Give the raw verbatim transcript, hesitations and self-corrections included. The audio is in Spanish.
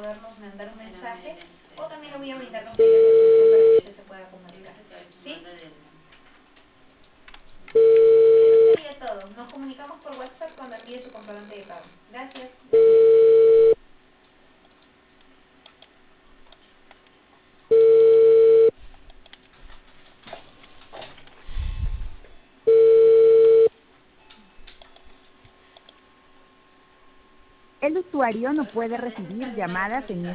podernos mandar un mensaje, o también le voy a brindar los medios de atención para que usted se pueda comunicar. ¿Sí? Eso sería todo. Nos comunicamos por WhatsApp cuando envíe su comprobante de pago. Gracias. El usuario no puede recibir llamadas en